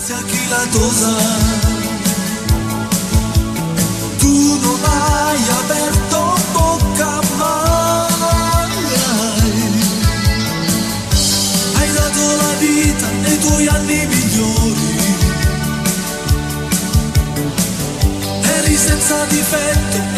grazie a chi la tosa. Tu non hai aperto bocca mai, hai dato la vita nei tuoi anni migliori, eri senza difetto